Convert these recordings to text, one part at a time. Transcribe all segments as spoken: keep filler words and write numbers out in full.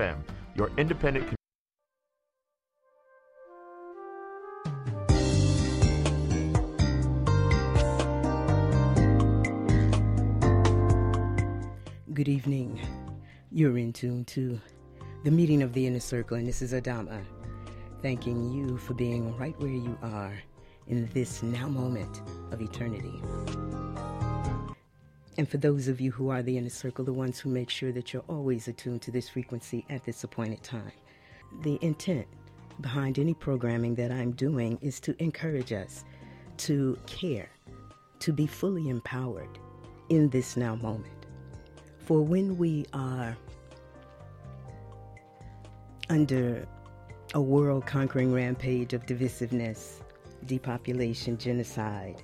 M, your independent community. Good evening. You're in tune to the meeting of the Inner Circle, and this is Adama, thanking you for being right where you are in this now moment of eternity. And for those of you who are the Inner Circle, the ones who make sure that you're always attuned to this frequency at this appointed time, the intent behind any programming that I'm doing is to encourage us to care, to be fully empowered in this now moment. For when we are under a world-conquering rampage of divisiveness, depopulation, genocide,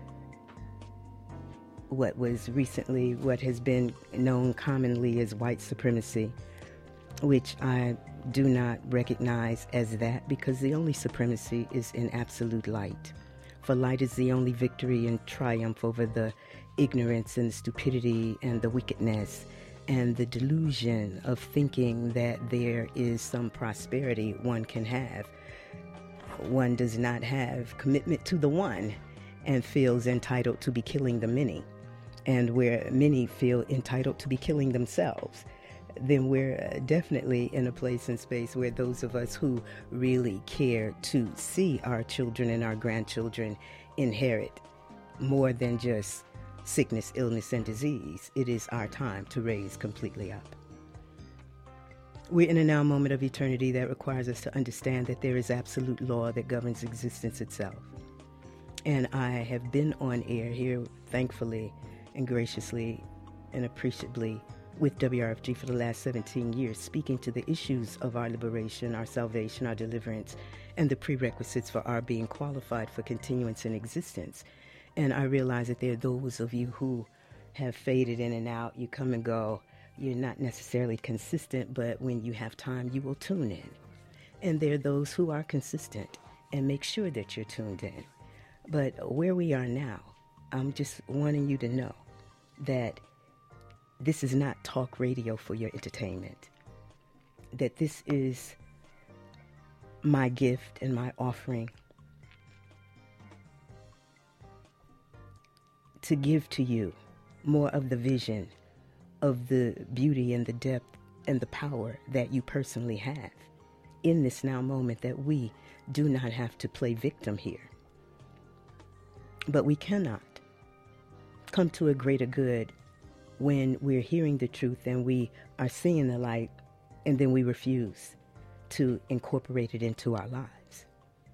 what was recently, what has been known commonly as white supremacy, which I do not recognize as that, because the only supremacy is in absolute light. For light is the only victory and triumph over the ignorance and the stupidity and the wickedness and the delusion of thinking that there is some prosperity one can have. One does not have commitment to the one and feels entitled to be killing the many. And where many feel entitled to be killing themselves, then we're definitely in a place and space where those of us who really care to see our children and our grandchildren inherit more than just sickness, illness, and disease. It is our time to raise completely up. We're in a now moment of eternity that requires us to understand that there is absolute law that governs existence itself. And I have been on air here, thankfully and graciously and appreciably, with W R F G for the last seventeen years, speaking to the issues of our liberation, our salvation, our deliverance, and the prerequisites for our being qualified for continuance in existence. And I realize that there are those of you who have faded in and out. You come and go. You're not necessarily consistent, but when you have time, you will tune in. And there are those who are consistent and make sure that you're tuned in. But where we are now, I'm just wanting you to know that this is not talk radio for your entertainment. That this is my gift and my offering to give to you more of the vision of the beauty and the depth and the power that you personally have in this now moment, that we do not have to play victim here. But we cannot come to a greater good when we're hearing the truth and we are seeing the light, and then we refuse to incorporate it into our lives.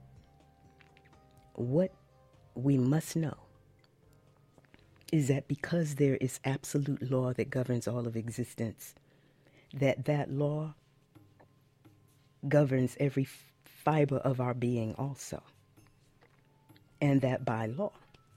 What we must know is that because there is absolute law that governs all of existence, that that law governs every f- fiber of our being also. And that by law,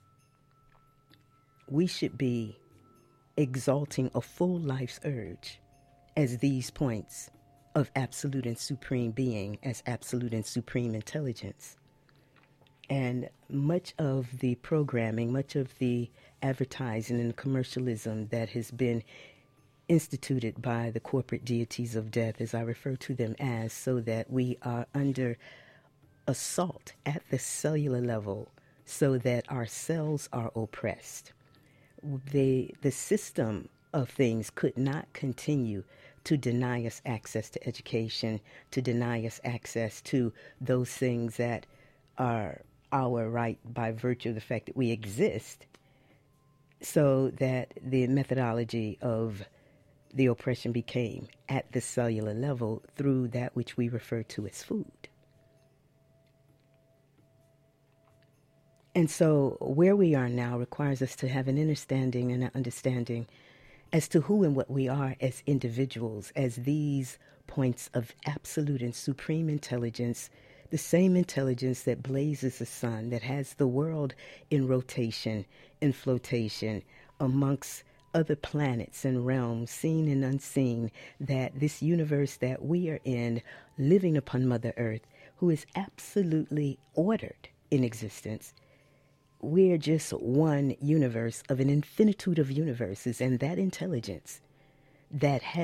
we should be exalting a full life's urge as these points of absolute and supreme being, as absolute and supreme intelligence. And much of the programming, much of the advertising and commercialism that has been instituted by the corporate deities of death, as I refer to them as, so that we are under assault at the cellular level, so that our cells are oppressed. The, the system of things could not continue to deny us access to education, to deny us access to those things that are our right by virtue of the fact that we exist, so that the methodology of the oppression became at the cellular level through that which we refer to as food. And so where we are now requires us to have an understanding and an understanding as to who and what we are as individuals, as these points of absolute and supreme intelligence, the same intelligence that blazes the sun, that has the world in rotation, in flotation, amongst other planets and realms, seen and unseen, that this universe that we are in, living upon Mother Earth, who is absolutely ordered in existence. We're just one universe of an infinitude of universes, and that intelligence that has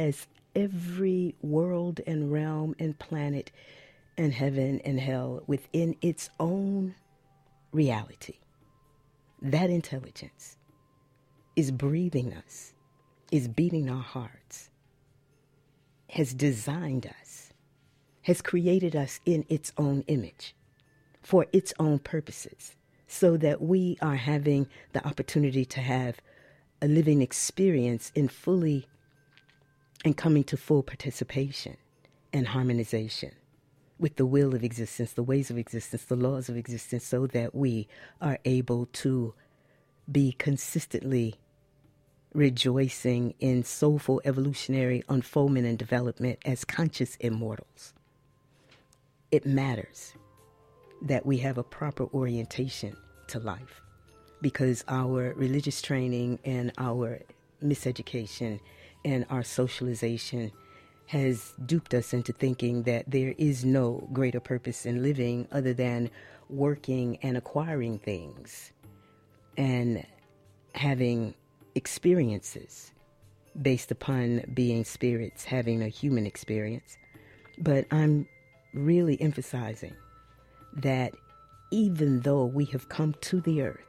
every world and realm and planet and heaven and hell within its own reality. That intelligence is breathing us, is beating our hearts, has designed us, has created us in its own image for its own purposes, so that we are having the opportunity to have a living experience in fully and coming to full participation and harmonization with the will of existence, the ways of existence, the laws of existence, so that we are able to be consistently rejoicing in soulful evolutionary unfoldment and development as conscious immortals. It matters that we have a proper orientation to life, because our religious training and our miseducation and our socialization has duped us into thinking that there is no greater purpose in living other than working and acquiring things and having experiences based upon being spirits, having a human experience. But I'm really emphasizing that even though we have come to the earth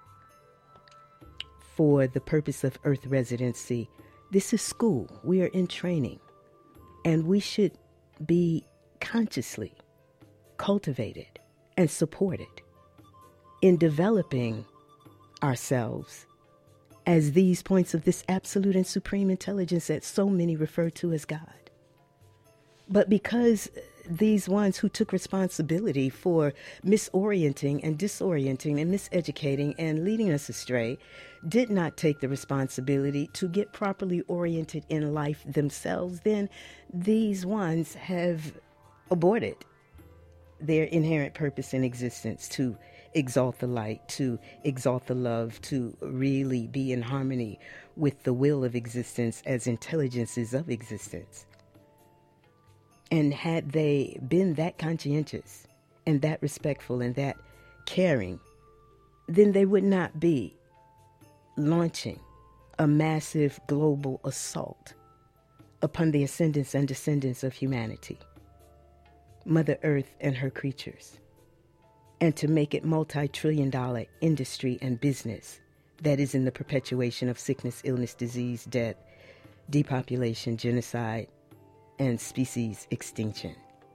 for the purpose of earth residency, this is school. We are in training, and we should be consciously cultivated and supported in developing ourselves as these points of this absolute and supreme intelligence that so many refer to as God. But because these ones who took responsibility for misorienting and disorienting and miseducating and leading us astray did not take the responsibility to get properly oriented in life themselves, then these ones have aborted their inherent purpose in existence to exalt the light, to exalt the love, to really be in harmony with the will of existence as intelligences of existence. And had they been that conscientious and that respectful and that caring, then they would not be launching a massive global assault upon the ascendants and descendants of humanity, Mother Earth and her creatures, and to make it multi-trillion dollar industry and business that is in the perpetuation of sickness, illness, disease, death, depopulation, genocide, and species extinction.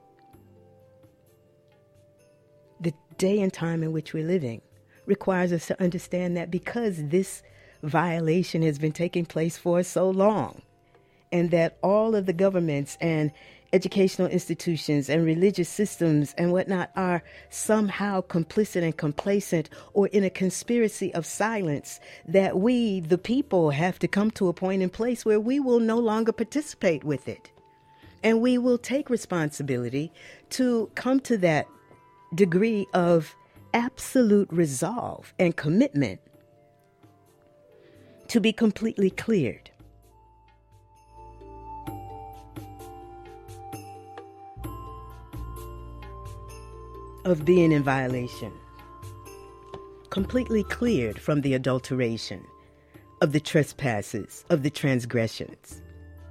The day and time in which we're living requires us to understand that because this violation has been taking place for so long, and that all of the governments and educational institutions and religious systems and whatnot are somehow complicit and complacent or in a conspiracy of silence, that we, the people, have to come to a point in place where we will no longer participate with it. And we will take responsibility to come to that degree of absolute resolve and commitment to be completely cleared. Of being in violation, completely cleared from the adulteration, of the trespasses, of the transgressions.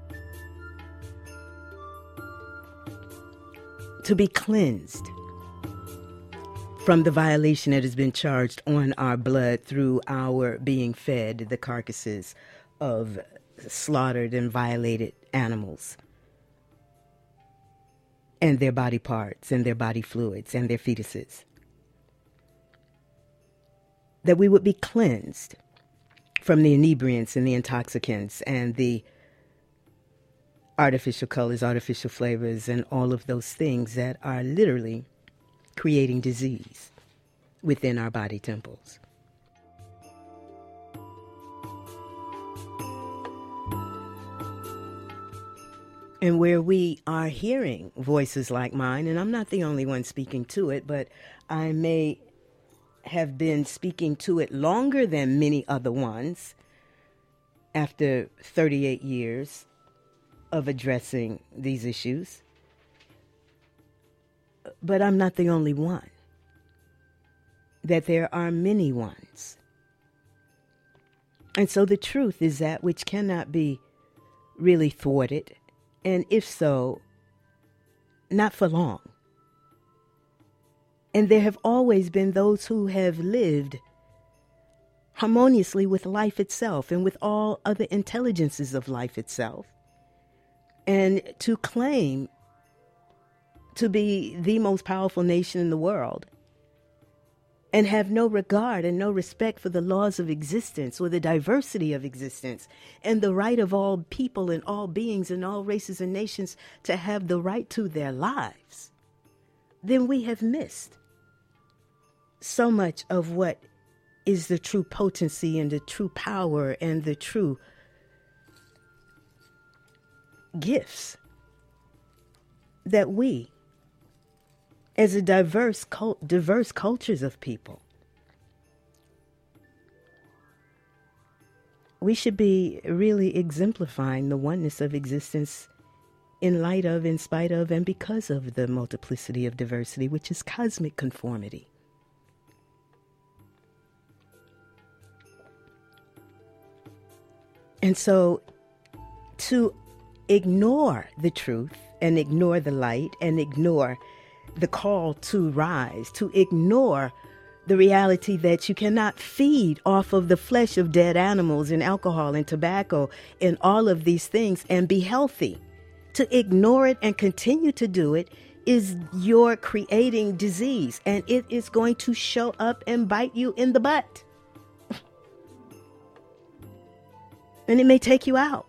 To be cleansed from the violation that has been charged on our blood through our being fed the carcasses of slaughtered and violated animals and their body parts and their body fluids and their fetuses. That we would be cleansed from the inebriants and the intoxicants and the artificial colors, artificial flavors, and all of those things that are literally creating disease within our body temples. And where we are hearing voices like mine, and I'm not the only one speaking to it, but I may have been speaking to it longer than many other ones after thirty-eight years of addressing these issues. But I'm not the only one. That there are many ones. And so the truth is that which cannot be really thwarted And if so, not for long. And there have always been those who have lived harmoniously with life itself and with all other intelligences of life itself. And to claim to be the most powerful nation in the world and have no regard and no respect for the laws of existence or the diversity of existence and the right of all people and all beings and all races and nations to have the right to their lives, then we have missed so much of what is the true potency and the true power and the true gifts that we, as a diverse cult, diverse cultures of people, we should be really exemplifying the oneness of existence in light of, in spite of, and because of the multiplicity of diversity, which is cosmic conformity. And so to ignore the truth and ignore the light and ignore the call to rise, to ignore the reality that you cannot feed off of the flesh of dead animals and alcohol and tobacco and all of these things and be healthy. To ignore it and continue to do it is you're creating disease, and it is going to show up and bite you in the butt. And it may take you out.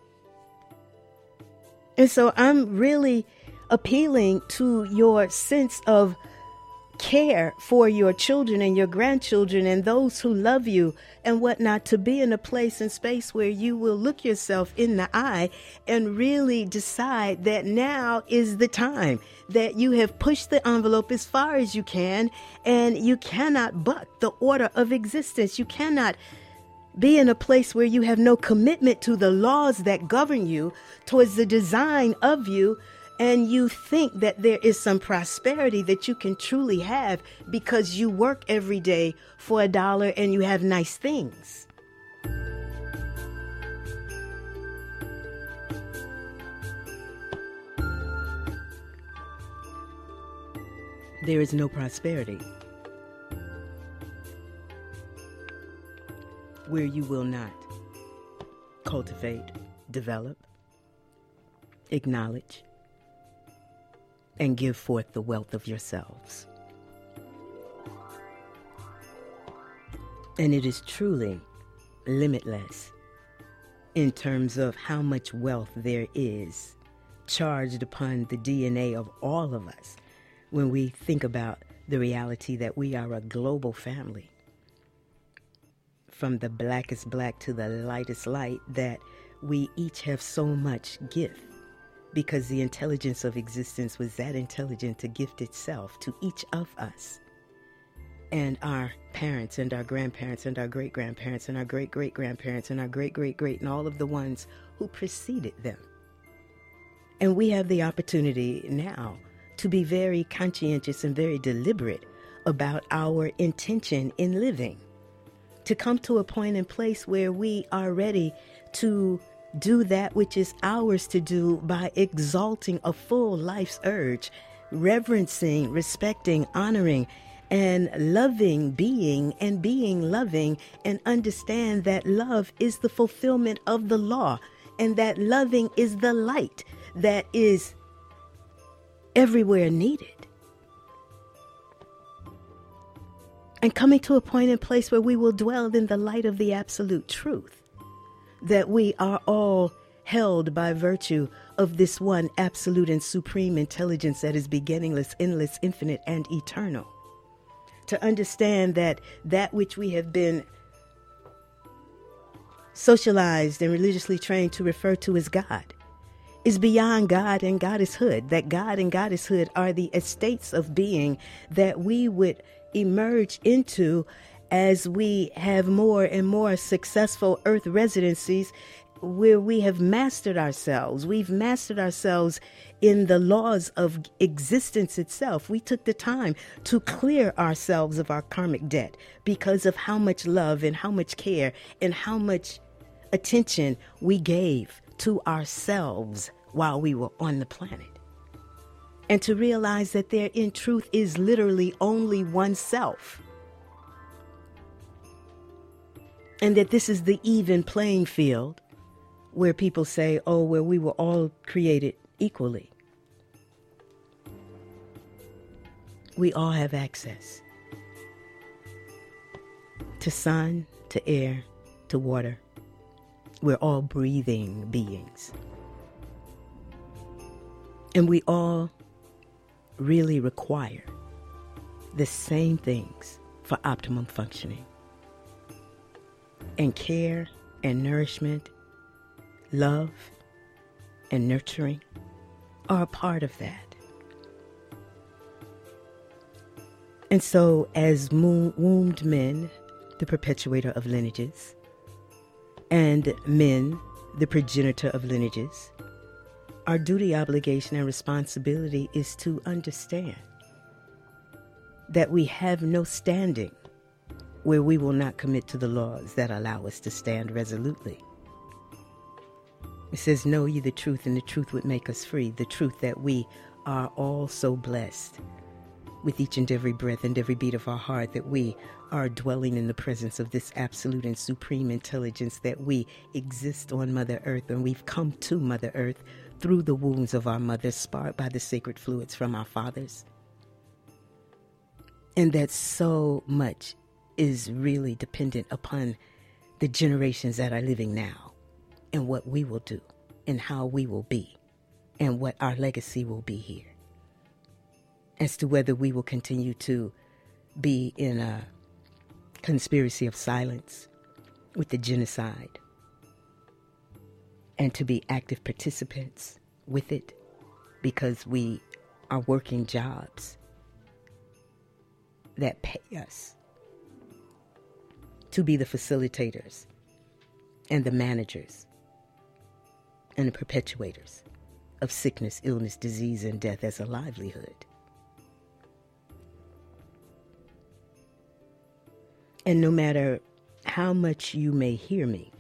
And so I'm really appealing to your sense of care for your children and your grandchildren and those who love you and whatnot, to be in a place and space where you will look yourself in the eye and really decide that now is the time, that you have pushed the envelope as far as you can, and you cannot buck the order of existence. You cannot be in a place where you have no commitment to the laws that govern you, towards the design of you, and you think that there is some prosperity that you can truly have because you work every day for a dollar and you have nice things. There is no prosperity where you will not cultivate, develop, acknowledge, and give forth the wealth of yourselves. And it is truly limitless in terms of how much wealth there is charged upon the D N A of all of us when we think about the reality that we are a global family. From the blackest black to the lightest light, that we each have so much gift, because the intelligence of existence was that intelligent to gift itself to each of us. And our parents and our grandparents and our great-grandparents and our great-great-grandparents and our great-great-great and all of the ones who preceded them. And we have the opportunity now to be very conscientious and very deliberate about our intention in living, to come to a point and place where we are ready to do that which is ours to do by exalting a full life's urge, reverencing, respecting, honoring, and loving being and being loving, and understand that love is the fulfillment of the law, and that loving is the light that is everywhere needed. And coming to a point and place where we will dwell in the light of the absolute truth, that we are all held by virtue of this one absolute and supreme intelligence that is beginningless, endless, infinite, and eternal. To understand that that which we have been socialized and religiously trained to refer to as God is beyond God and goddesshood, that God and goddesshood are the estates of being that we would emerge into as we have more and more successful earth residencies where we have mastered ourselves. We've mastered ourselves in the laws of existence itself. We took the time to clear ourselves of our karmic debt because of how much love and how much care and how much attention we gave to ourselves while we were on the planet. And to realize that there in truth is literally only oneself. And that this is the even playing field where people say, oh, well, we were all created equally. We all have access to sun, to air, to water. We're all breathing beings. And we all really require the same things for optimum functioning. And care and nourishment, love and nurturing are a part of that. And so as mo- wombed men, the perpetuator of lineages, and men, the progenitor of lineages, our duty, obligation, and responsibility is to understand that we have no standing where we will not commit to the laws that allow us to stand resolutely. It says, know ye the truth, and the truth would make us free. The truth that we are all so blessed with each and every breath and every beat of our heart, that we are dwelling in the presence of this absolute and supreme intelligence, that we exist on Mother Earth, and we've come to Mother Earth through the wombs of our mothers, sparked by the sacred fluids from our fathers. And that so much is really dependent upon the generations that are living now, and what we will do, and how we will be, and what our legacy will be here. As to whether we will continue to be in a conspiracy of silence with the genocide, and to be active participants with it because we are working jobs that pay us to be the facilitators and the managers and the perpetuators of sickness, illness, disease, and death as a livelihood. And no matter how much you may hear me,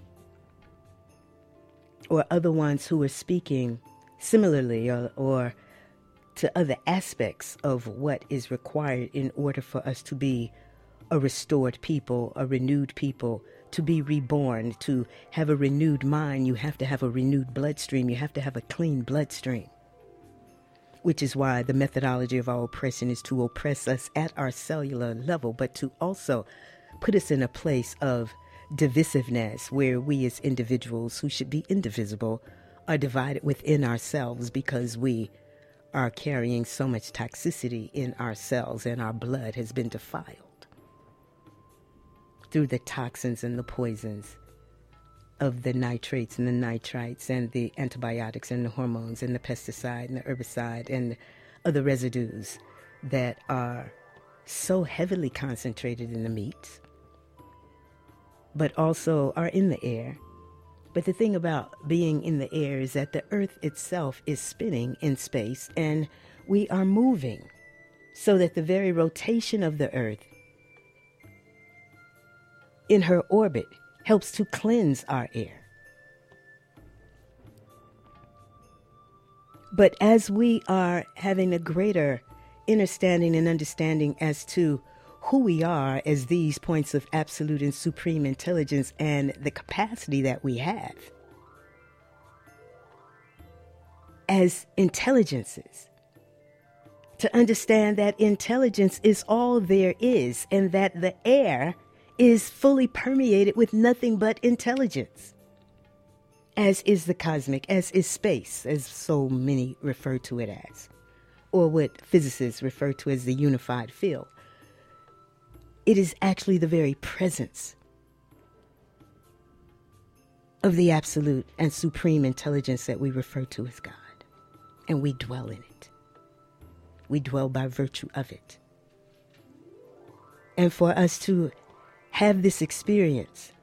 or other ones who are speaking similarly, or, or to other aspects of what is required in order for us to be a restored people, a renewed people, to be reborn, to have a renewed mind, you have to have a renewed bloodstream. You have to have a clean bloodstream. Which is why the methodology of our oppression is to oppress us at our cellular level, but to also put us in a place of divisiveness where we as individuals who should be indivisible are divided within ourselves because we are carrying so much toxicity in ourselves, and our blood has been defiled through the toxins and the poisons of the nitrates and the nitrites and the antibiotics and the hormones and the pesticide and the herbicide and other residues that are so heavily concentrated in the meats, but also are in the air. But the thing about being in the air is that the earth itself is spinning in space, and we are moving, so that the very rotation of the earth in her orbit helps to cleanse our air. But as we are having a greater understanding and understanding as to who we are as these points of absolute and supreme intelligence, and the capacity that we have as intelligences, to understand that intelligence is all there is, and that the air is fully permeated with nothing but intelligence, as is the cosmic, as is space, as so many refer to it as, or what physicists refer to as the unified field. It is actually the very presence of the absolute and supreme intelligence that we refer to as God. And we dwell in it. We dwell by virtue of it. And for us to have this experience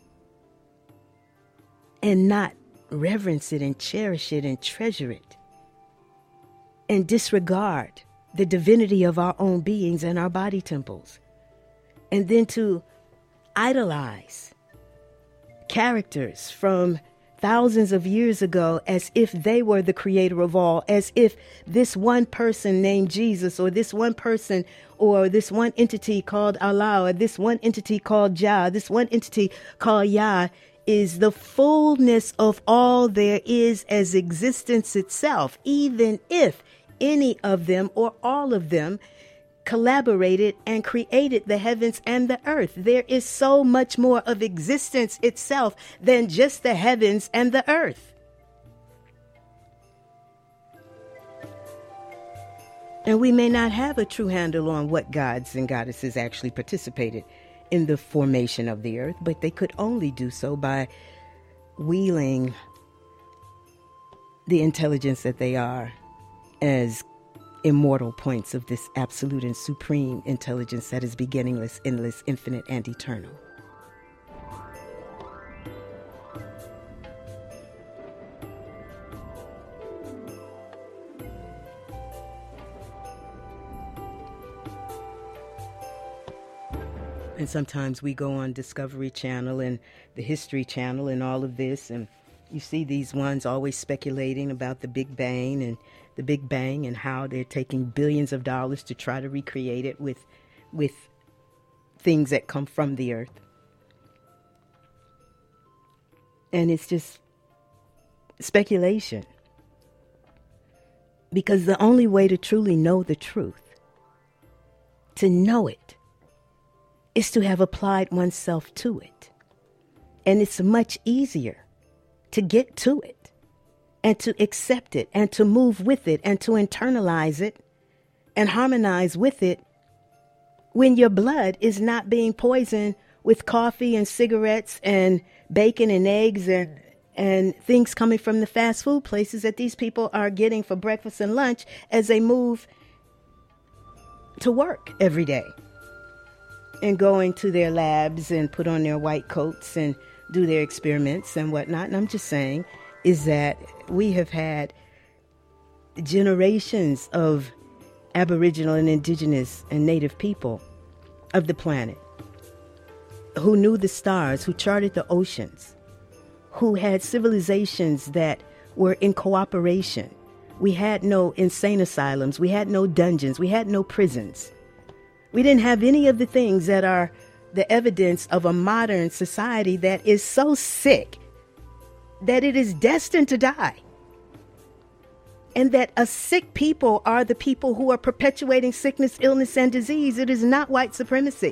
and not reverence it and cherish it and treasure it and disregard the divinity of our own beings and our body temples, and then to idolize characters from thousands of years ago as if they were the creator of all, as if this one person named Jesus, or this one person, or this one entity called Allah, or this one entity called Jah, this one entity called Yah, is the fullness of all there is as existence itself, even if any of them or all of them collaborated and created the heavens and the earth. There is so much more of existence itself than just the heavens and the earth. And we may not have a true handle on what gods and goddesses actually participated in the formation of the earth, but they could only do so by wielding the intelligence that they are as immortal points of this absolute and supreme intelligence that is beginningless, endless, infinite, and eternal. And sometimes we go on Discovery Channel and the History Channel and all of this, and you see these ones always speculating about the Big Bang and the Big Bang and how they're taking billions of dollars to try to recreate it with, with things that come from the earth. And it's just speculation. Because the only way to truly know the truth, to know it, is to have applied oneself to it. And it's much easier to get to it and to accept it and to move with it and to internalize it and harmonize with it when your blood is not being poisoned with coffee and cigarettes and bacon and eggs and and things coming from the fast food places that these people are getting for breakfast and lunch as they move to work every day and going to their labs and put on their white coats and do their experiments and whatnot. And I'm just saying is that we have had generations of Aboriginal and Indigenous and Native people of the planet who knew the stars, who charted the oceans, who had civilizations that were in cooperation. We had no insane asylums. We had no dungeons. We had no prisons. We didn't have any of the things that are the evidence of a modern society that is so sick that it is destined to die. And that a sick people are the people who are perpetuating sickness, illness, and disease. It is not white supremacy.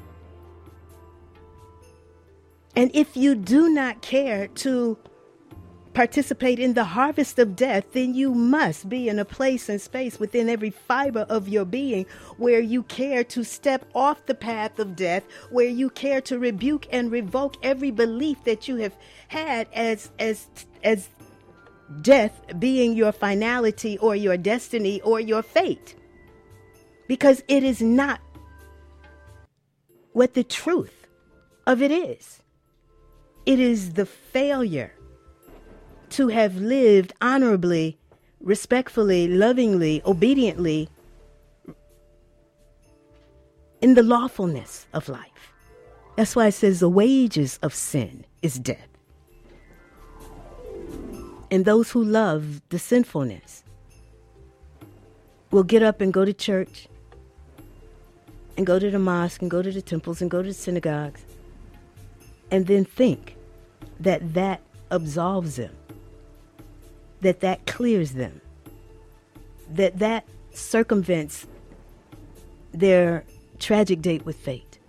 And if you do not care to participate in the harvest of death, then you must be in a place and space within every fiber of your being where you care to step off the path of death, where you care to rebuke and revoke every belief that you have had as as as death being your finality or your destiny or your fate. Because it is not what the truth of it is. It is the failure to have lived honorably, respectfully, lovingly, obediently in the lawfulness of life. That's why it says the wages of sin is death. And those who love the sinfulness will get up and go to church and go to the mosque and go to the temples and go to the synagogues and then think that that absolves them, that that clears them, that that circumvents their tragic date with fate.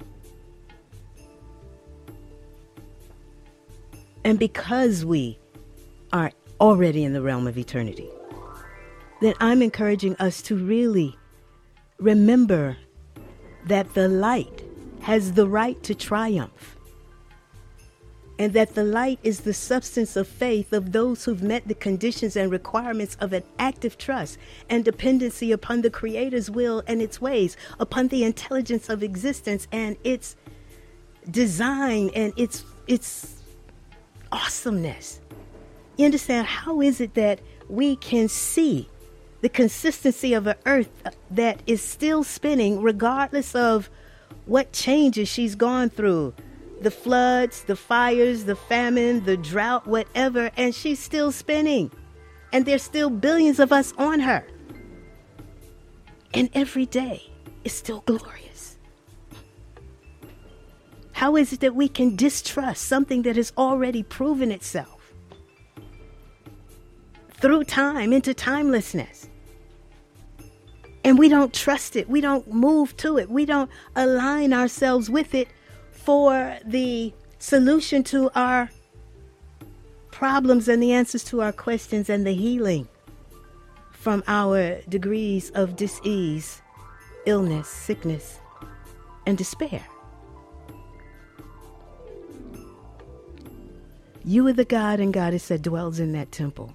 And because we are already in the realm of eternity, then I'm encouraging us to really remember that the light has the right to triumph. And that the light is the substance of faith of those who've met the conditions and requirements of an active trust and dependency upon the Creator's will and its ways, upon the intelligence of existence and its design and its its awesomeness. You understand? How is it that we can see the consistency of an earth that is still spinning regardless of what changes she's gone through? the floods, the fires, the famine, the drought, whatever, and she's still spinning. And there's still billions of us on her. And every day is still glorious. How is it that we can distrust something that has already proven itself through time into timelessness? And we don't trust it. We don't move to it. We don't align ourselves with it for the solution to our problems and the answers to our questions and the healing from our degrees of dis-ease, illness, sickness, and despair. You are the God and goddess that dwells in that temple.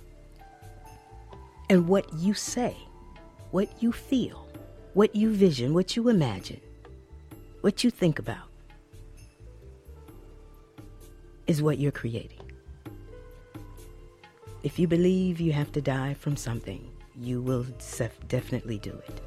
And what you say, what you feel, what you vision, what you imagine, what you think about, is what you're creating. If you believe you have to die from something, you will definitely do it.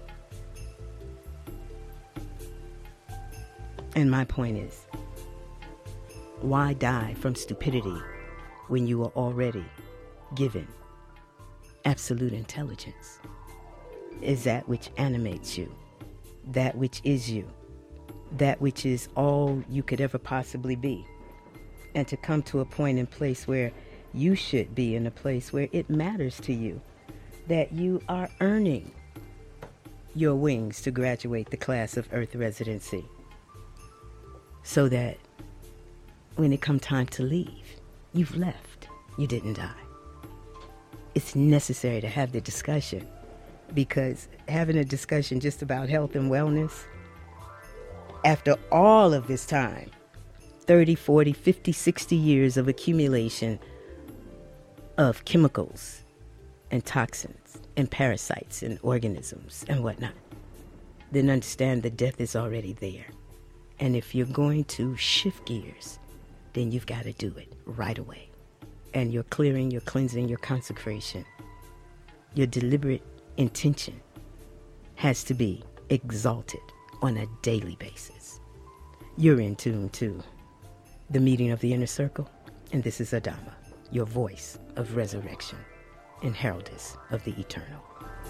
And my point is, why die from stupidity when you are already given absolute intelligence? Is that which animates you, that which is you, that which is all you could ever possibly be. And to come to a point and place where you should be in a place where it matters to you that you are earning your wings to graduate the class of Earth residency, so that when it comes time to leave, you've left. You didn't die. It's necessary to have the discussion, because having a discussion just about health and wellness, after all of this time, thirty, forty, fifty, sixty years of accumulation of chemicals and toxins and parasites and organisms and whatnot, then understand that death is already there. And if you're going to shift gears, then you've got to do it right away. And your clearing, your cleansing, your consecration, your deliberate intention has to be exalted on a daily basis. You're in tune to the meeting of the inner circle, and this is Adama, your voice of resurrection and heraldess of the eternal.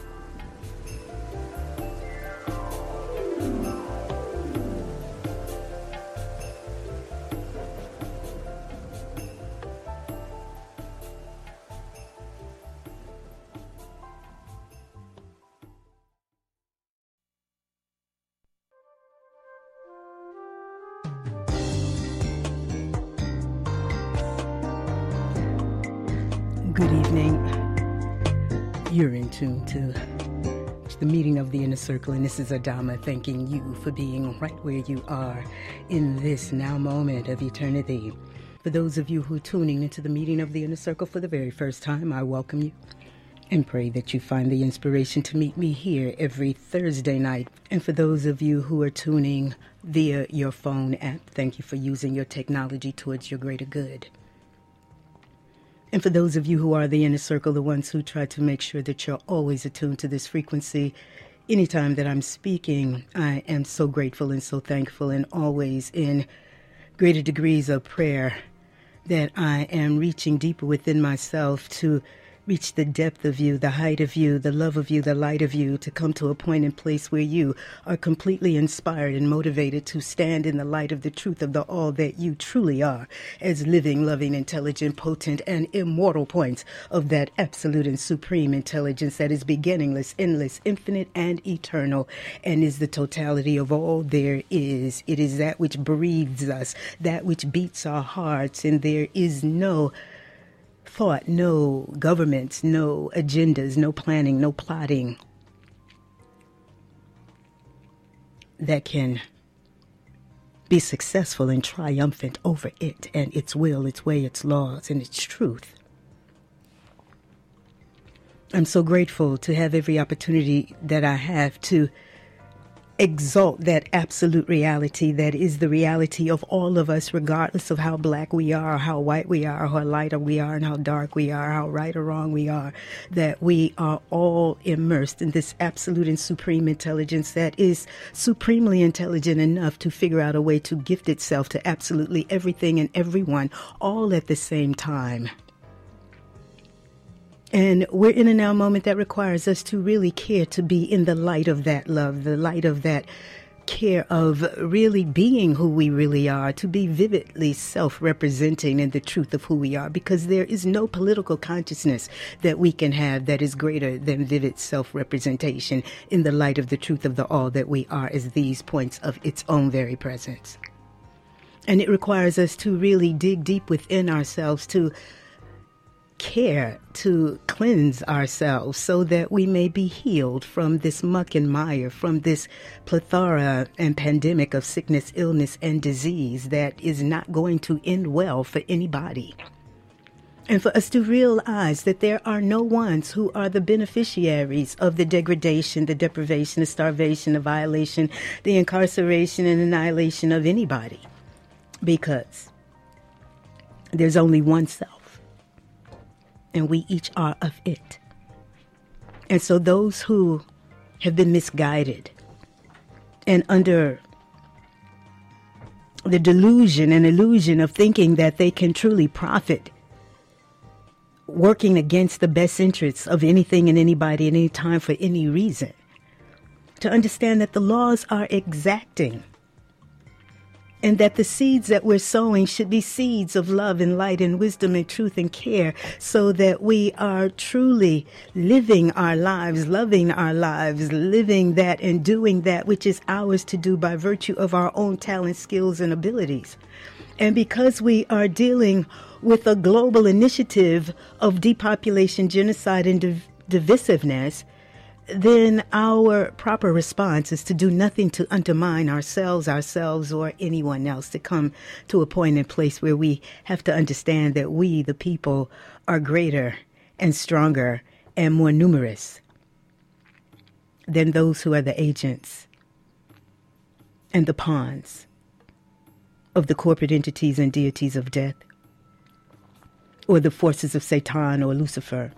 Good evening. You're in tune to the meeting of the inner circle, and this is Adama thanking you for being right where you are in this now moment of eternity. For those of you who are tuning into the meeting of the inner circle for the very first time, I welcome you and pray that you find the inspiration to meet me here every Thursday night. And for those of you who are tuning via your phone app, thank you for using your technology towards your greater good. And for those of you who are the inner circle, the ones who try to make sure that you're always attuned to this frequency, anytime that I'm speaking, I am so grateful and so thankful, and always in greater degrees of prayer that I am reaching deeper within myself to reach the depth of you, the height of you, the love of you, the light of you, to come to a point and place where you are completely inspired and motivated to stand in the light of the truth of the all that you truly are, as living, loving, intelligent, potent, and immortal points of that absolute and supreme intelligence that is beginningless, endless, infinite, and eternal, and is the totality of all there is. It is that which breathes us, that which beats our hearts, and there is no thought, no governments, no agendas, no planning, no plotting that can be successful and triumphant over it and its will, its way, its laws, and its truth. I'm so grateful to have every opportunity that I have to exalt that absolute reality that is the reality of all of us, regardless of how black we are, or how white we are, or how light we are, and how dark we are, how right or wrong we are, that we are all immersed in this absolute and supreme intelligence that is supremely intelligent enough to figure out a way to gift itself to absolutely everything and everyone, all at the same time. And we're in a now moment that requires us to really care to be in the light of that love, the light of that care of really being who we really are, to be vividly self-representing in the truth of who we are, because there is no political consciousness that we can have that is greater than vivid self-representation in the light of the truth of the all that we are as these points of its own very presence. And it requires us to really dig deep within ourselves, to care to cleanse ourselves so that we may be healed from this muck and mire, from this plethora and pandemic of sickness, illness, and disease that is not going to end well for anybody. And for us to realize that there are no ones who are the beneficiaries of the degradation, the deprivation, the starvation, the violation, the incarceration, and annihilation of anybody. Because there's only one self. And we each are of it. And so those who have been misguided and under the delusion and illusion of thinking that they can truly profit working against the best interests of anything and anybody at any time for any reason, to understand that the laws are exacting. And that the seeds that we're sowing should be seeds of love and light and wisdom and truth and care, so that we are truly living our lives, loving our lives, living that and doing that which is ours to do by virtue of our own talent, skills, and abilities. And because we are dealing with a global initiative of depopulation, genocide, and div- divisiveness, then our proper response is to do nothing to undermine ourselves, ourselves, or anyone else, to come to a point and place where we have to understand that we, the people, are greater and stronger and more numerous than those who are the agents and the pawns of the corporate entities and deities of death, or the forces of Satan or Lucifer.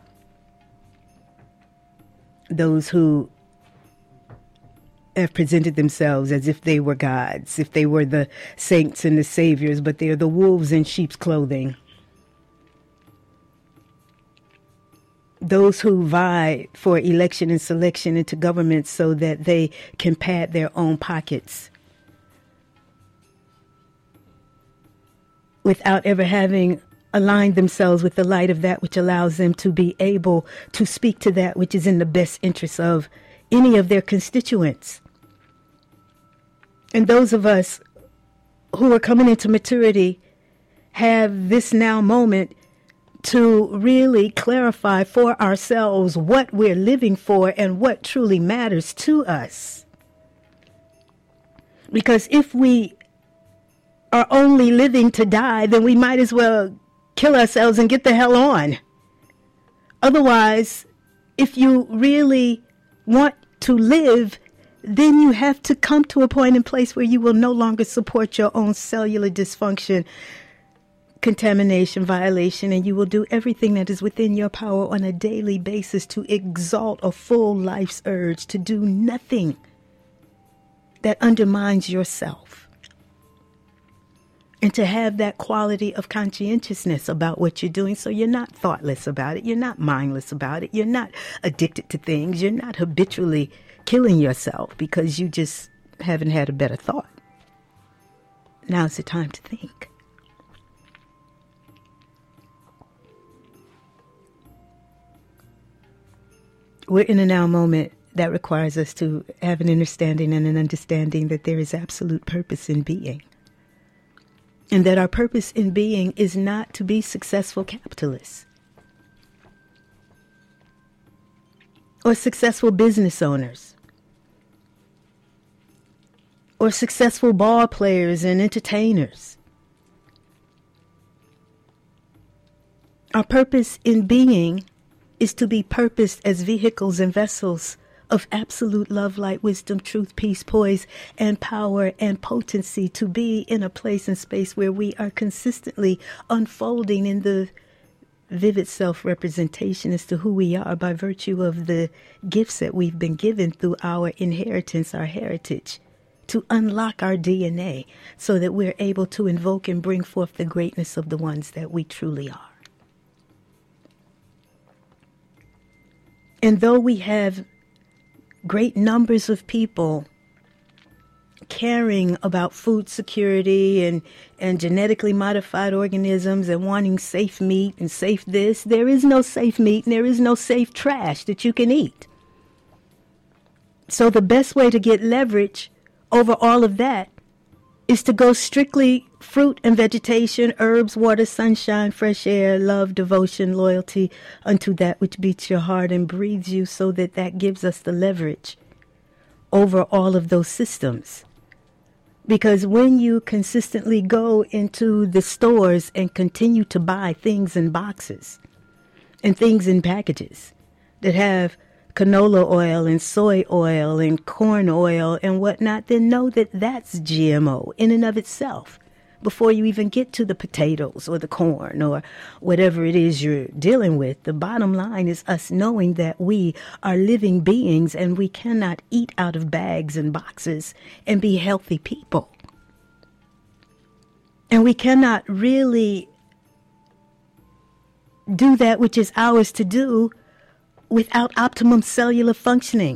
Those who have presented themselves as if they were gods, if they were the saints and the saviors, but they are the wolves in sheep's clothing. Those who vie for election and selection into government so that they can pad their own pockets without ever having align themselves with the light of that which allows them to be able to speak to that which is in the best interest of any of their constituents. And those of us who are coming into maturity have this now moment to really clarify for ourselves what we're living for and what truly matters to us. Because if we are only living to die, then we might as well kill ourselves and get the hell on. Otherwise, if you really want to live, then you have to come to a point in place where you will no longer support your own cellular dysfunction, contamination, violation, and you will do everything that is within your power on a daily basis to exalt a full life's urge to do nothing that undermines yourself. And to have that quality of conscientiousness about what you're doing, so you're not thoughtless about it, you're not mindless about it, you're not addicted to things, you're not habitually killing yourself because you just haven't had a better thought. Now's the time to think. We're in a now moment that requires us to have an understanding and an understanding that there is absolute purpose in being. And that our purpose in being is not to be successful capitalists or successful business owners or successful ball players and entertainers. Our purpose in being is to be purposed as vehicles and vessels of absolute love, light, wisdom, truth, peace, poise, and power and potency, to be in a place and space where we are consistently unfolding in the vivid self-representation as to who we are by virtue of the gifts that we've been given through our inheritance, our heritage, to unlock our D N A so that we're able to invoke and bring forth the greatness of the ones that we truly are. And though we have great numbers of people caring about food security and, and genetically modified organisms and wanting safe meat and safe this, there is no safe meat and there is no safe trash that you can eat. So the best way to get leverage over all of that is to go strictly fruit and vegetation, herbs, water, sunshine, fresh air, love, devotion, loyalty unto that which beats your heart and breathes you, so that that gives us the leverage over all of those systems. Because when you consistently go into the stores and continue to buy things in boxes and things in packages that have canola oil and soy oil and corn oil and whatnot, then know that that's G M O in and of itself before you even get to the potatoes or the corn or whatever it is you're dealing with. The bottom line is us knowing that we are living beings and we cannot eat out of bags and boxes and be healthy people. And we cannot really do that which is ours to do without optimum cellular functioning,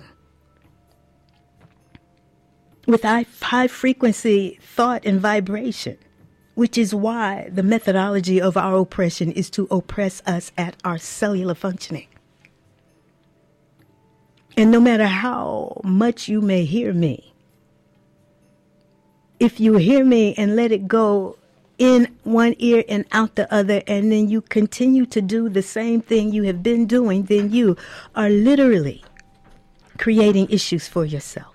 with high frequency thought and vibration, which is why the methodology of our oppression is to oppress us at our cellular functioning. And no matter how much you may hear me, if you hear me and let it go in one ear and out the other, and then you continue to do the same thing you have been doing, then you are literally creating issues for yourself.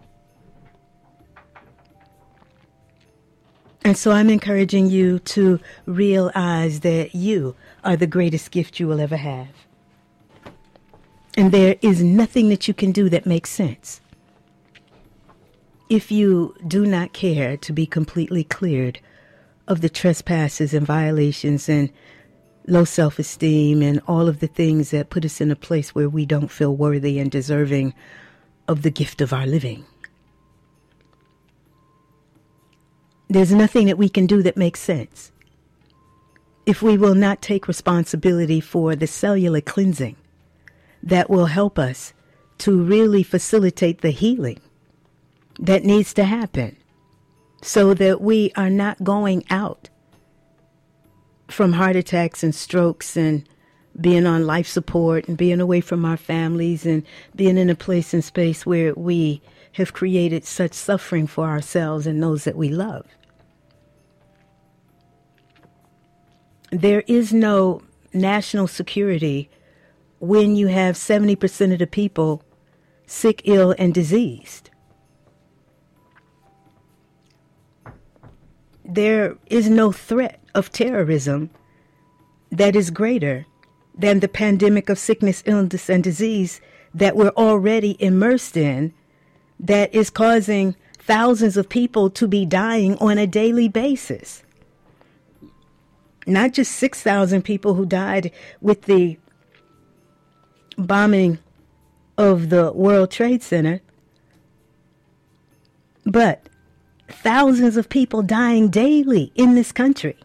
And so I'm encouraging you to realize that you are the greatest gift you will ever have. And there is nothing that you can do that makes sense if you do not care to be completely cleared of the trespasses and violations and low self-esteem and all of the things that put us in a place where we don't feel worthy and deserving of the gift of our living. There's nothing that we can do that makes sense if we will not take responsibility for the cellular cleansing that will help us to really facilitate the healing that needs to happen, so that we are not going out from heart attacks and strokes and being on life support and being away from our families and being in a place and space where we have created such suffering for ourselves and those that we love. There is no national security when you have seventy percent of the people sick, ill, and diseased. There is no threat of terrorism that is greater than the pandemic of sickness, illness, and disease that we're already immersed in, that is causing thousands of people to be dying on a daily basis. Not just six thousand people who died with the bombing of the World Trade Center, but thousands of people dying daily in this country.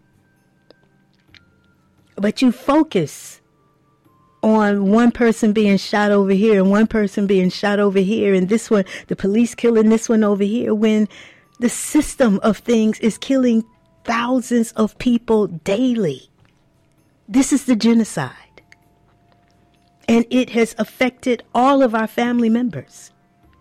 But you focus on one person being shot over here and one person being shot over here and this one, the police killing this one over here, when the system of things is killing thousands of people daily. This is the genocide. And it has affected all of our family members.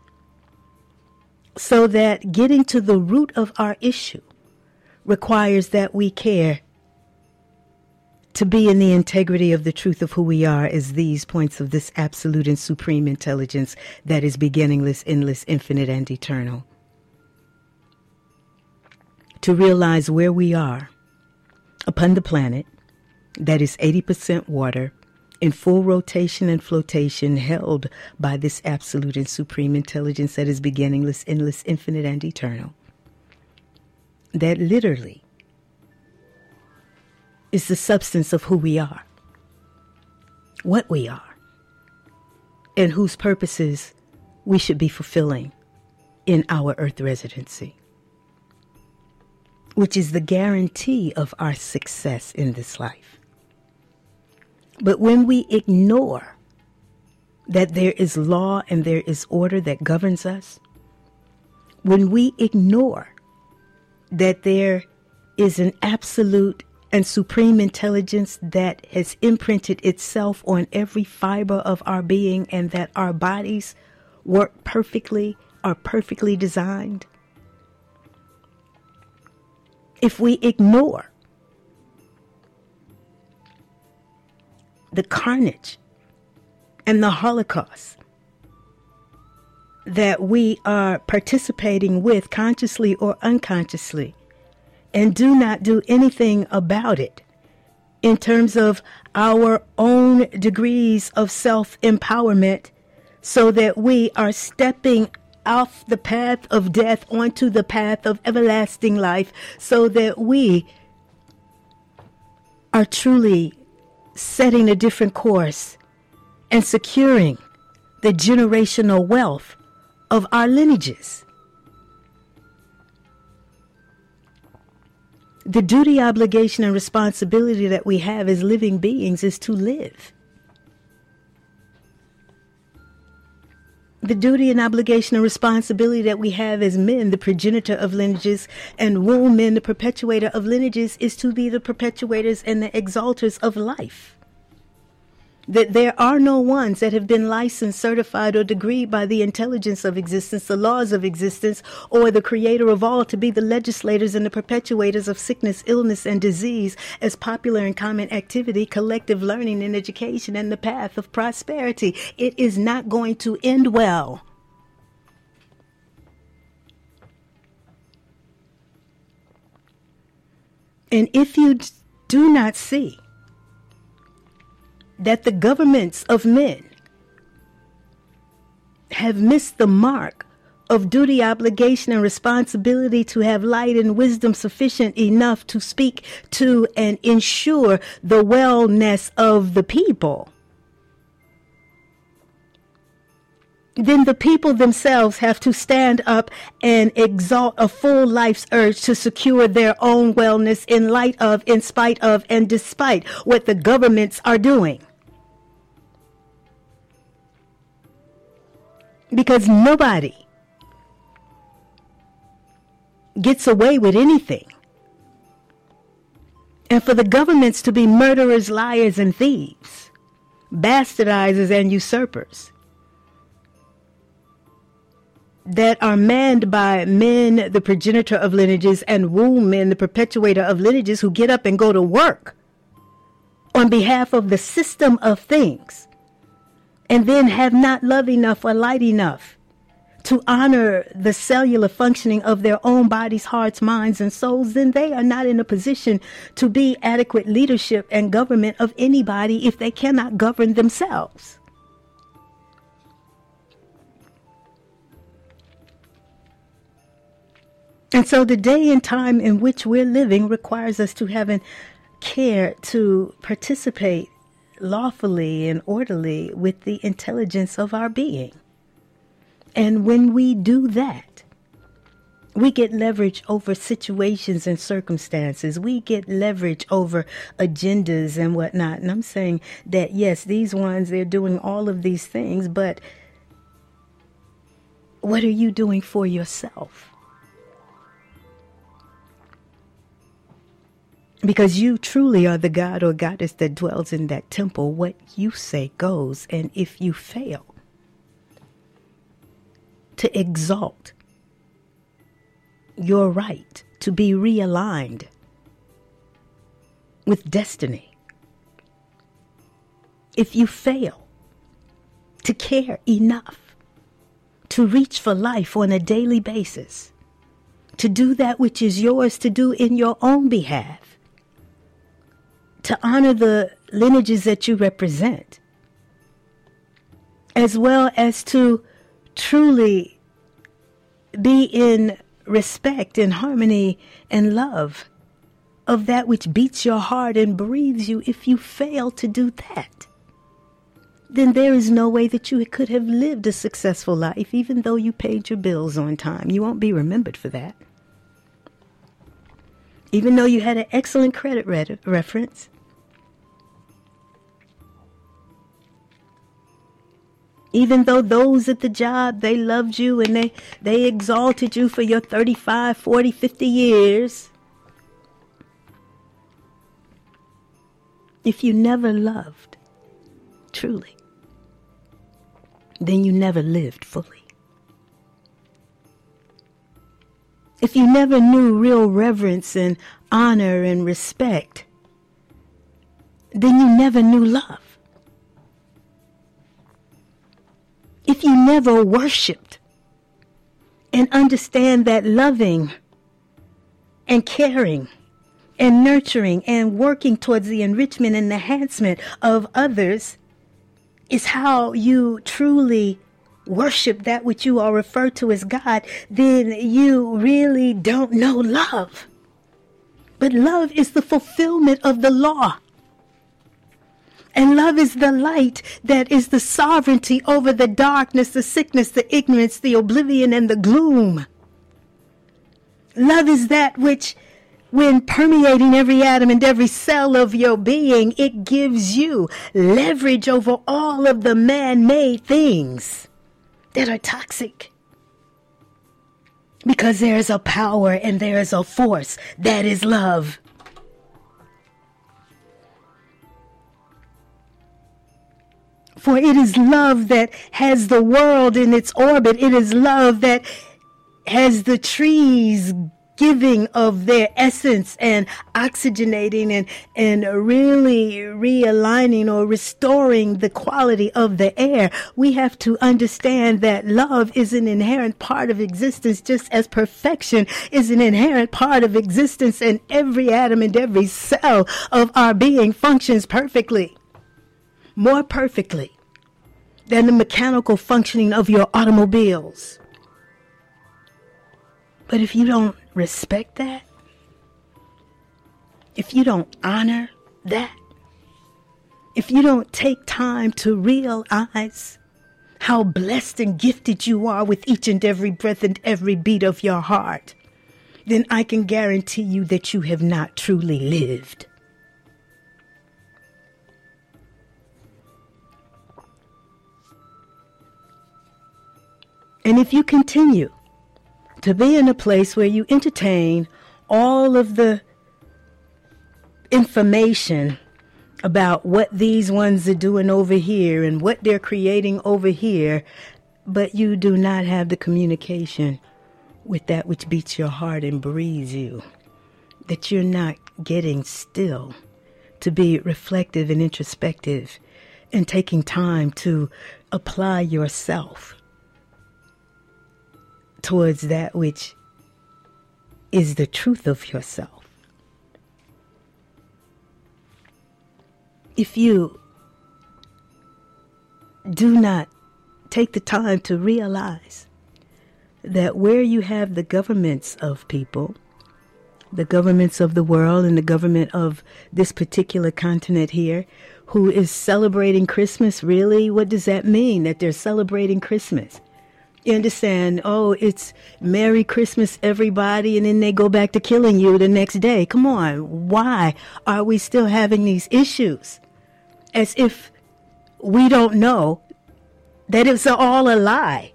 So that getting to the root of our issue requires that we care to be in the integrity of the truth of who we are as these points of this absolute and supreme intelligence that is beginningless, endless, infinite, and eternal. To realize where we are upon the planet that is eighty percent water, in full rotation and flotation, held by this absolute and supreme intelligence that is beginningless, endless, infinite, and eternal, that literally is the substance of who we are, what we are, and whose purposes we should be fulfilling in our earth residency, which is the guarantee of our success in this life. But when we ignore that there is law and there is order that governs us, when we ignore that there is an absolute and supreme intelligence that has imprinted itself on every fiber of our being, and that our bodies work perfectly, are perfectly designed, if we ignore the carnage and the Holocaust that we are participating with, consciously or unconsciously, and do not do anything about it in terms of our own degrees of self-empowerment, so that we are stepping off the path of death onto the path of everlasting life, so that we are truly setting a different course and securing the generational wealth of our lineages. The duty, obligation, and responsibility that we have as living beings is to live. The duty and obligation and responsibility that we have as men, the progenitor of lineages, and women, the perpetuator of lineages, is to be the perpetuators and the exalters of life. That there are no ones that have been licensed, certified, or degreed by the intelligence of existence, the laws of existence, or the creator of all to be the legislators and the perpetuators of sickness, illness, and disease as popular and common activity, collective learning and education, and the path of prosperity. It is not going to end well. And if you do not see that the governments of men have missed the mark of duty, obligation, and responsibility to have light and wisdom sufficient enough to speak to and ensure the wellness of the people, then the people themselves have to stand up and exalt a full life's urge to secure their own wellness in light of, in spite of, and despite what the governments are doing. Because nobody gets away with anything. And for the governments to be murderers, liars, and thieves, bastardizers, and usurpers, that are manned by men, the progenitor of lineages, and womb men, the perpetuator of lineages, who get up and go to work on behalf of the system of things, and then have not love enough or light enough to honor the cellular functioning of their own bodies, hearts, minds, and souls, then they are not in a position to be adequate leadership and government of anybody if they cannot govern themselves. And so the day and time in which we're living requires us to have an care to participate lawfully and orderly with the intelligence of our being. And when we do that, we get leverage over situations and circumstances. We get leverage over agendas and whatnot. And I'm saying that, yes, these ones, they're doing all of these things, but what are you doing for yourself? Because you truly are the god or goddess that dwells in that temple. What you say goes. And if you fail to exalt your right to be realigned with destiny, if you fail to care enough to reach for life on a daily basis, to do that which is yours to do in your own behalf, to honor the lineages that you represent, as well as to truly be in respect and harmony and love of that which beats your heart and breathes you. If you fail to do that, then there is no way that you could have lived a successful life, even though you paid your bills on time. You won't be remembered for that. Even though you had an excellent credit re- reference. Even though those at the job, they loved you and they, they exalted you for your thirty-five, forty, fifty years. If you never loved truly, then you never lived fully. If you never knew real reverence and honor and respect, then you never knew love. If you never worshiped and understand that loving and caring and nurturing and working towards the enrichment and enhancement of others is how you truly worship that which you are referred to as God, then you really don't know love. But love is the fulfillment of the law. And love is the light that is the sovereignty over the darkness, the sickness, the ignorance, the oblivion, and the gloom. Love is that which, when permeating every atom and every cell of your being, it gives you leverage over all of the man-made things that are toxic. Because there is a power and there is a force that is love. For it is love that has the world in its orbit. It is love that has the trees giving of their essence and oxygenating and, and really realigning or restoring the quality of the air. We have to understand that love is an inherent part of existence, just as perfection is an inherent part of existence, and every atom and every cell of our being functions perfectly. More perfectly than the mechanical functioning of your automobiles. But if you don't respect that, if you don't honor that, if you don't take time to realize how blessed and gifted you are with each and every breath and every beat of your heart, then I can guarantee you that you have not truly lived. And if you continue to be in a place where you entertain all of the information about what these ones are doing over here and what they're creating over here, but you do not have the communication with that which beats your heart and breathes you, that you're not getting still to be reflective and introspective and taking time to apply yourself towards that which is the truth of yourself. If you do not take the time to realize that where you have the governments of people, the governments of the world and the government of this particular continent here, who is celebrating Christmas, really, what does that mean, that they're celebrating Christmas? You understand, oh, it's Merry Christmas, everybody, and then they go back to killing you the next day. Come on, why are we still having these issues? As if we don't know that it's all a lie.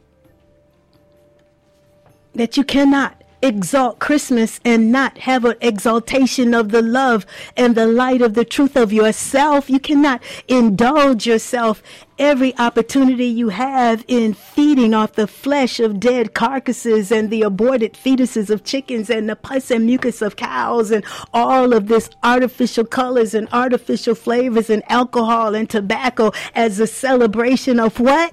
That you cannot exalt Christmas and not have an exaltation of the love and the light of the truth of yourself. You cannot indulge yourself every opportunity you have in feeding off the flesh of dead carcasses and the aborted fetuses of chickens and the pus and mucus of cows and all of this artificial colors and artificial flavors and alcohol and tobacco as a celebration of what?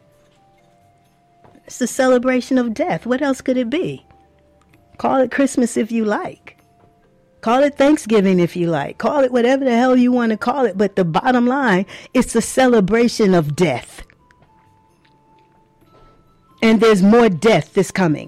It's a celebration of death. What else could it be? Call it Christmas if you like. Call it Thanksgiving if you like. Call it whatever the hell you want to call it. But the bottom line, it's a celebration of death. And there's more death that's coming.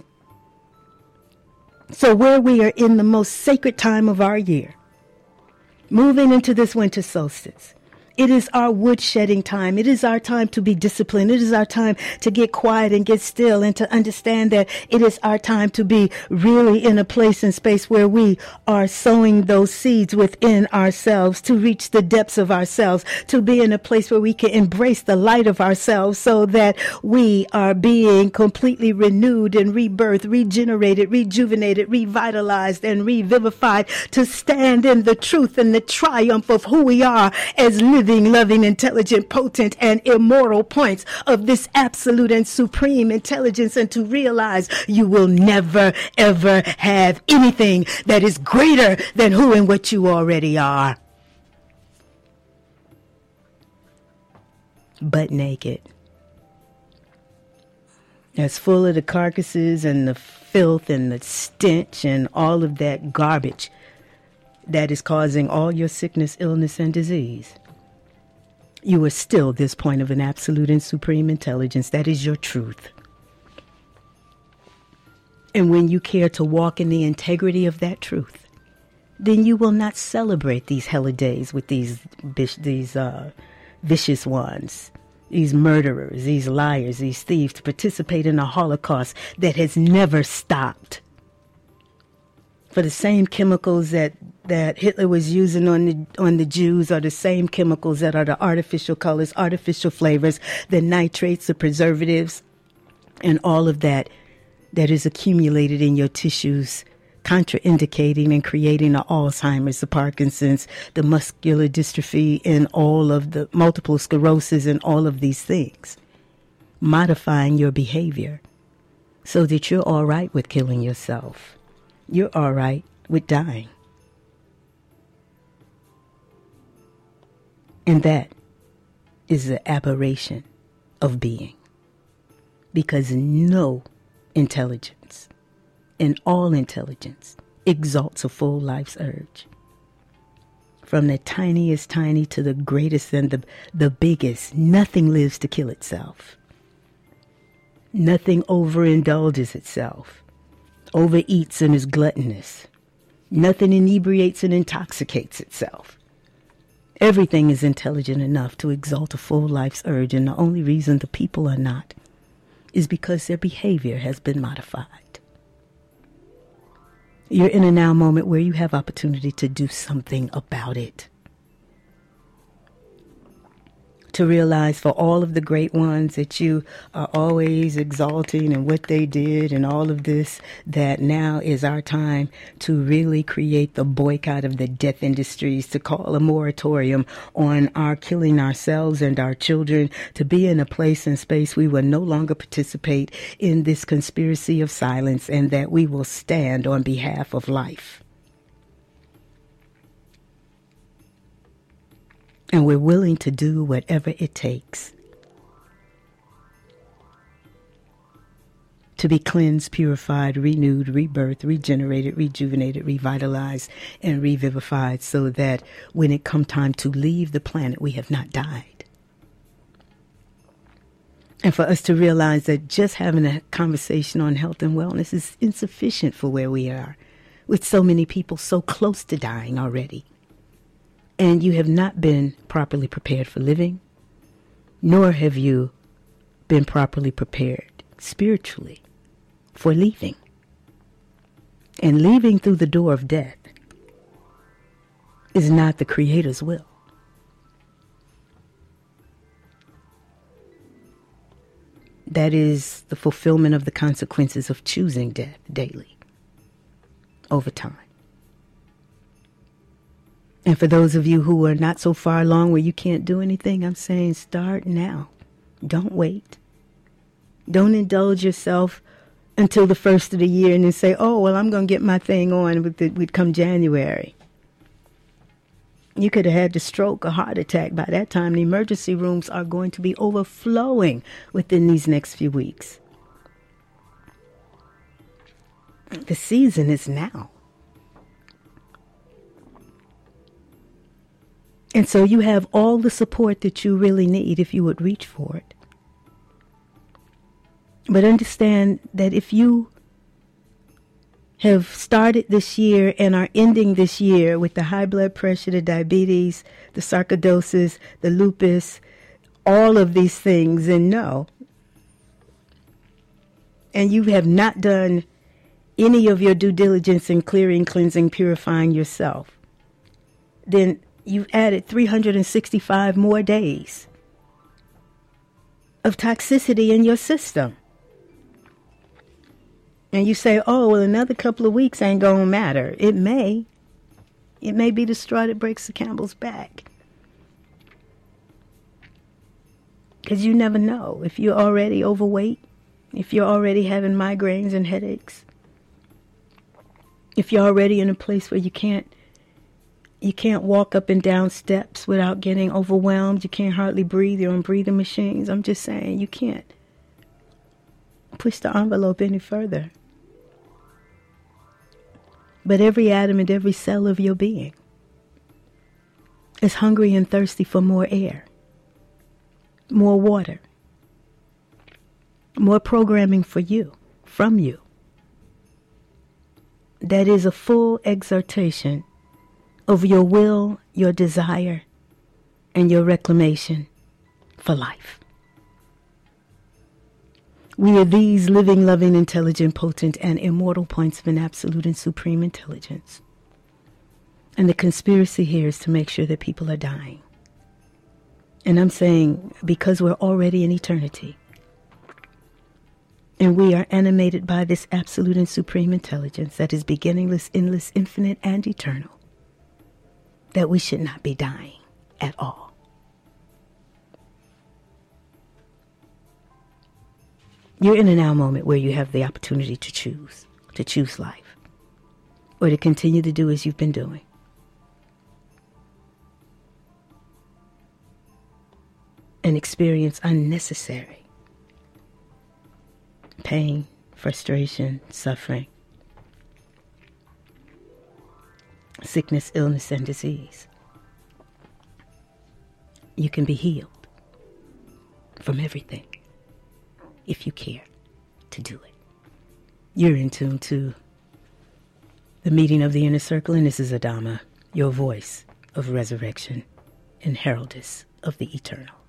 So where we are in the most sacred time of our year, moving into this winter solstice, it is our wood shedding time. It is our time to be disciplined. It is our time to get quiet and get still and to understand that it is our time to be really in a place and space where we are sowing those seeds within ourselves, to reach the depths of ourselves, to be in a place where we can embrace the light of ourselves so that we are being completely renewed and rebirthed, regenerated, rejuvenated, revitalized, and revivified to stand in the truth and the triumph of who we are as living, loving, intelligent, potent, and immortal points of this absolute and supreme intelligence, and to realize you will never, ever have anything that is greater than who and what you already are. Butt naked. As full of the carcasses and the filth and the stench and all of that garbage that is causing all your sickness, illness, and disease. You are still this point of an absolute and supreme intelligence. That is your truth. And when you care to walk in the integrity of that truth, then you will not celebrate these holidays with these these uh, vicious ones, these murderers, these liars, these thieves, to participate in a Holocaust that has never stopped. For the same chemicals that, that Hitler was using on the on the Jews are the same chemicals that are the artificial colors, artificial flavors, the nitrates, the preservatives, and all of that that is accumulated in your tissues, contraindicating and creating the Alzheimer's, the Parkinson's, the muscular dystrophy, and all of the multiple sclerosis and all of these things, modifying your behavior so that you're all right with killing yourself. You're all right with dying. And that is the aberration of being. Because no intelligence, and all intelligence, exalts a full life's urge. From the tiniest tiny to the greatest and the, the biggest, nothing lives to kill itself. Nothing overindulges itself, overeats and is gluttonous. Nothing inebriates and intoxicates itself. Everything is intelligent enough to exalt a full life's urge, and the only reason the people are not is because their behavior has been modified. You're in a now moment where you have opportunity to do something about it. To realize for all of the great ones that you are always exalting and what they did and all of this, that now is our time to really create the boycott of the death industries, to call a moratorium on our killing ourselves and our children, to be in a place and space we will no longer participate in this conspiracy of silence, and that we will stand on behalf of life. And we're willing to do whatever it takes to be cleansed, purified, renewed, rebirthed, regenerated, rejuvenated, revitalized, and revivified, so that when it comes time to leave the planet, we have not died. And for us to realize that just having a conversation on health and wellness is insufficient for where we are, with so many people so close to dying already. And you have not been properly prepared for living, nor have you been properly prepared spiritually for leaving. And leaving through the door of death is not the Creator's will. That is the fulfillment of the consequences of choosing death daily, over time. And for those of you who are not so far along where you can't do anything, I'm saying start now. Don't wait. Don't indulge yourself until the first of the year and then say, oh, well, I'm going to get my thing on with the, with come January. You could have had the stroke, a heart attack. By that time, the emergency rooms are going to be overflowing within these next few weeks. The season is now. And so you have all the support that you really need if you would reach for it. But understand that if you have started this year and are ending this year with the high blood pressure, the diabetes, the sarcoidosis, the lupus, all of these things, and no, and you have not done any of your due diligence in clearing, cleansing, purifying yourself, then you've added three hundred sixty-five more days of toxicity in your system. And you say, oh, well, another couple of weeks ain't going to matter. It may. It may be the straw that breaks the camel's back. Because you never know. If you're already overweight, if you're already having migraines and headaches, if you're already in a place where you can't, you can't walk up and down steps without getting overwhelmed, you can't hardly breathe, you're on breathing machines, I'm just saying, you can't push the envelope any further. But every atom and every cell of your being is hungry and thirsty for more air, more water, more programming for you, from you. That is a full exertion of your will, your desire, and your reclamation for life. We are these living, loving, intelligent, potent, and immortal points of an absolute and supreme intelligence. And the conspiracy here is to make sure that people are dying. And I'm saying, because we're already in eternity, and we are animated by this absolute and supreme intelligence that is beginningless, endless, infinite, and eternal, that we should not be dying at all. You're in a now moment where you have the opportunity to choose, to choose life, or to continue to do as you've been doing. And experience unnecessary pain, frustration, suffering, sickness, illness, and disease. You can be healed from everything if you care to do it. You're in tune to the meeting of the inner circle, and this is Adama, your voice of resurrection and heraldess of the eternal.